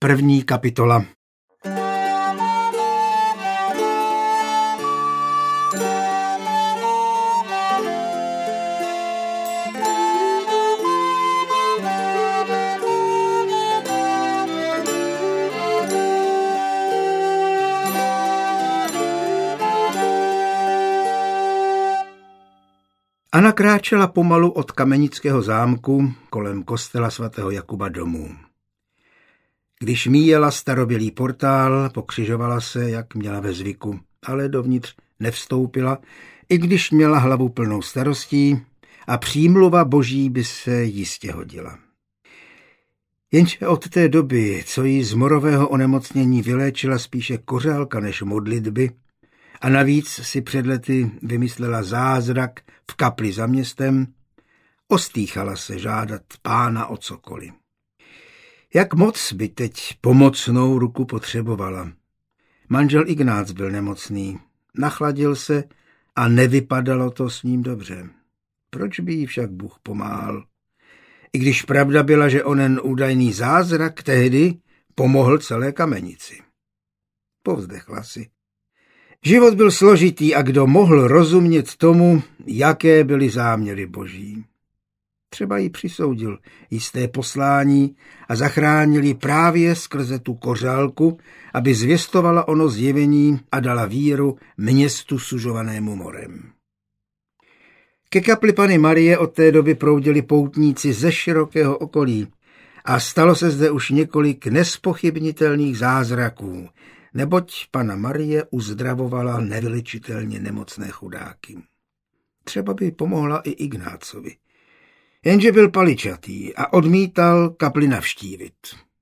První kapitola. Anna kráčela pomalu od Kamenického zámku kolem kostela svatého Jakuba domů. Když míjela starobělý portál, pokřižovala se, jak měla ve zvyku, ale dovnitř nevstoupila, i když měla hlavu plnou starostí a přímluva boží by se jistě hodila. Jenže od té doby, co jí z morového onemocnění vyléčila spíše kořálka než modlitby, a navíc si před lety vymyslela zázrak v kapli za městem, ostýchala se žádat Pána o cokoliv. Jak moc by teď pomocnou ruku potřebovala. Manžel Ignác byl nemocný, nachladil se a nevypadalo to s ním dobře. Proč by jí však Bůh pomáhal? I když pravda byla, že onen údajný zázrak tehdy pomohl celé Kamenici. Povzdechla si. Život byl složitý a kdo mohl rozumět tomu, jaké byly záměry boží. Třeba jí přisoudil jisté poslání a zachránil ji právě skrze tu kořálku, aby zvěstovala ono zjevení a dala víru městu sužovanému morem. Ke kapli Panny Marie od té doby proudili poutníci ze širokého okolí a stalo se zde už několik nespochybnitelných zázraků, neboť Panna Marie uzdravovala nevylečitelně nemocné chudáky. Třeba by pomohla i Ignácovi. Jenže byl paličatý a odmítal kapli navštívit.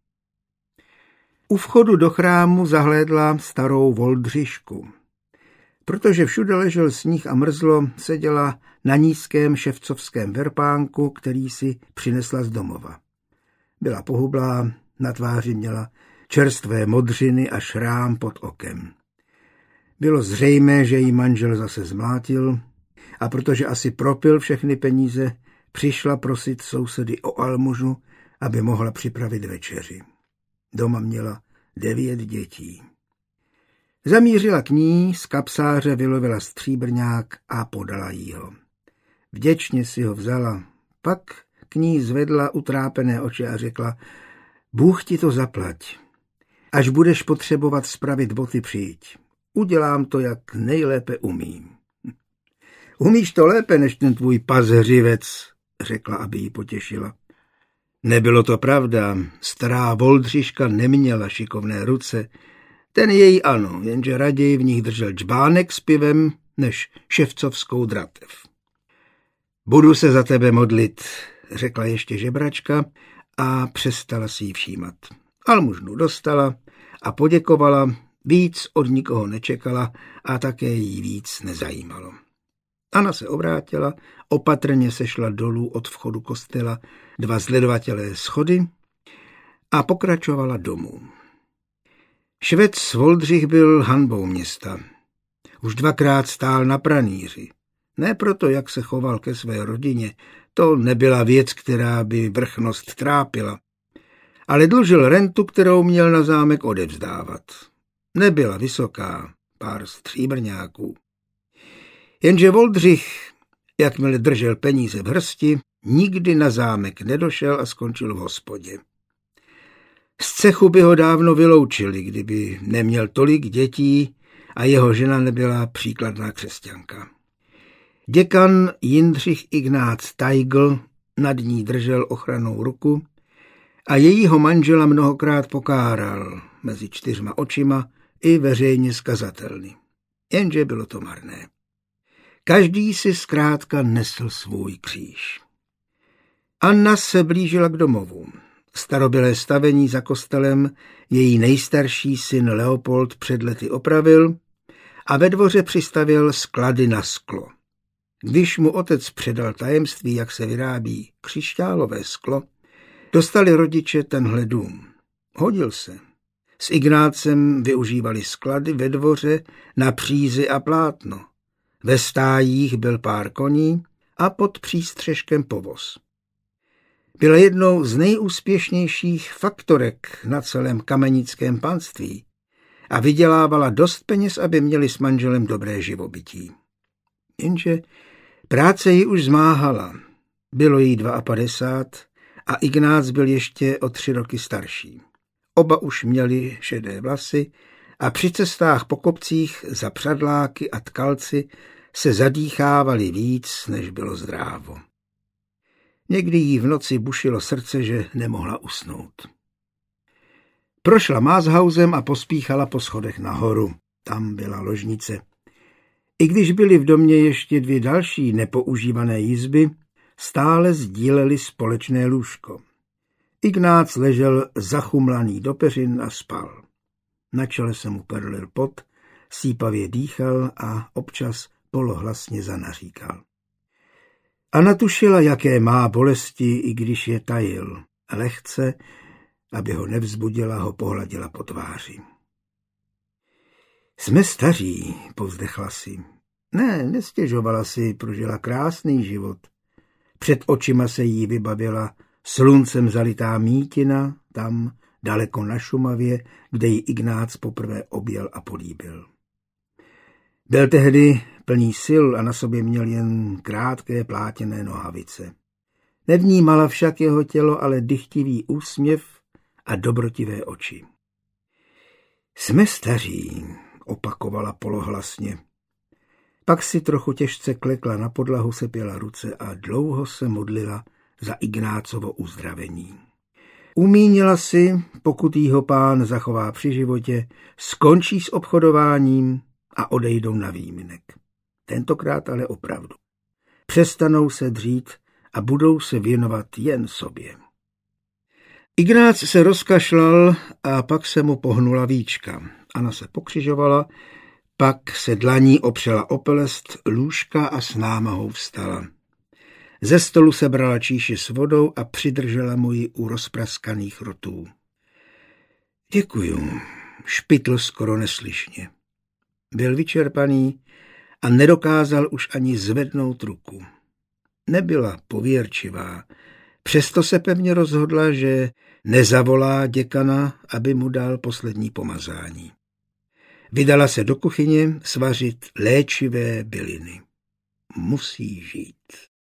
U vchodu do chrámu zahlédla starou Voldřišku. Protože všude ležel sníh a mrzlo, seděla na nízkém ševcovském verpánku, který si přinesla z domova. Byla pohublá, na tváři měla čerstvé modřiny a šrám pod okem. Bylo zřejmé, že jí manžel zase zmlátil a protože asi propil všechny peníze, přišla prosit sousedy o almužnu, aby mohla připravit večeři. Doma měla 9 dětí. Zamířila k ní, z kapsáře vylovila stříbrňák a podala jí ho. Vděčně si ho vzala, pak k ní zvedla utrápené oči a řekla: Bůh ti to zaplať. Až budeš potřebovat spravit boty, přijď. Udělám to, jak nejlépe umím. Umíš to lépe než ten tvůj pazeřivec, řekla, aby ji potěšila. Nebylo to pravda, stará Voldřiška neměla šikovné ruce, ten její ano, jenže raději v nich držel džbánek s pivem než ševcovskou dratev. Budu se za tebe modlit, řekla ještě žebračka a přestala si ji všímat. Almužnu dostala a poděkovala, víc od nikoho nečekala a také jí víc nezajímalo. Anna se obrátila, opatrně sešla dolů od vchodu kostela 2 zledovatelé schody a pokračovala domů. Švec Voldřich byl hanbou města. Už 2krát stál na pranýři. Ne proto, jak se choval ke své rodině, to nebyla věc, která by vrchnost trápila, ale dlužil rentu, kterou měl na zámek odevzdávat. Nebyla vysoká, pár stříbrňáků. Jenže Voldřich, jakmile držel peníze v hrsti, nikdy na zámek nedošel a skončil v hospodě. Z cechu by ho dávno vyloučili, kdyby neměl tolik dětí a jeho žena nebyla příkladná křesťanka. Děkan Jindřich Ignác Tajgl nad ní držel ochrannou ruku a jejího manžela mnohokrát pokáral mezi 4 očima i veřejně skazatelny. Jenže bylo to marné. Každý si zkrátka nesl svůj kříž. Anna se blížila k domovu. Starobylé stavení za kostelem její nejstarší syn Leopold před lety opravil a ve dvoře přistavil sklady na sklo. Když mu otec předal tajemství, jak se vyrábí křišťálové sklo, dostali rodiče tenhle dům. Hodil se. S Ignácem využívali sklady ve dvoře na přízy a plátno. Ve stájích byl pár koní a pod přístřeškem povoz. Byla jednou z nejúspěšnějších faktorek na celém kamenickém panství a vydělávala dost peněz, aby měli s manželem dobré živobytí. Jenže práce ji už zmáhala. Bylo jí 52 a Ignác byl ještě o 3 roky starší. Oba už měli šedé vlasy a při cestách po kopcích za přadláky a tkalci se zadýchávali víc, než bylo zdrávo. Někdy jí v noci bušilo srdce, že nemohla usnout. Prošla Máshausem a pospíchala po schodech nahoru. Tam byla ložnice. I když byly v domě ještě 2 další nepoužívané jizby, stále sdíleli společné lůžko. Ignác ležel zachumlaný do peřin a spal. Na čele se mu perlil pot, sípavě dýchal a občas polohlasně zanaříkal. Anna tušila, jaké má bolesti, i když je tajil. Lehce, aby ho nevzbudila, ho pohladila po tváři. Jsme staří, povzdechla si. Ne, nestěžovala si, prožila krásný život. Před očima se jí vybavila sluncem zalitá mítina, tam, daleko na Šumavě, kde ji Ignác poprvé objel a políbil. Byl tehdy plný sil a na sobě měl jen krátké plátěné nohavice. Nevnímala však jeho tělo, ale dychtivý úsměv a dobrotivé oči. Jsme staří, opakovala polohlasně. Pak si trochu těžce klekla na podlahu, sepěla ruce a dlouho se modlila za Ignácovo uzdravení. Umínila si, pokud jí ho pán zachová při životě, skončí s obchodováním a odejdou na výjimek. Tentokrát ale opravdu. Přestanou se dřít a budou se věnovat jen sobě. Ignác se rozkašlal a pak se mu pohnula víčka. Anna se pokřižovala, pak se dlaní opřela o pelest lůžka a s námahou vstala. Ze stolu se brala číši s vodou a přidržela mu ji u rozpraskaných rotů. Děkuju, špitl skoro neslyšně. Byl vyčerpaný a nedokázal už ani zvednout ruku. Nebyla pověrčivá, přesto se pevně rozhodla, že nezavolá děkana, aby mu dal poslední pomazání. Vydala se do kuchyně svařit léčivé byliny. Musí žít.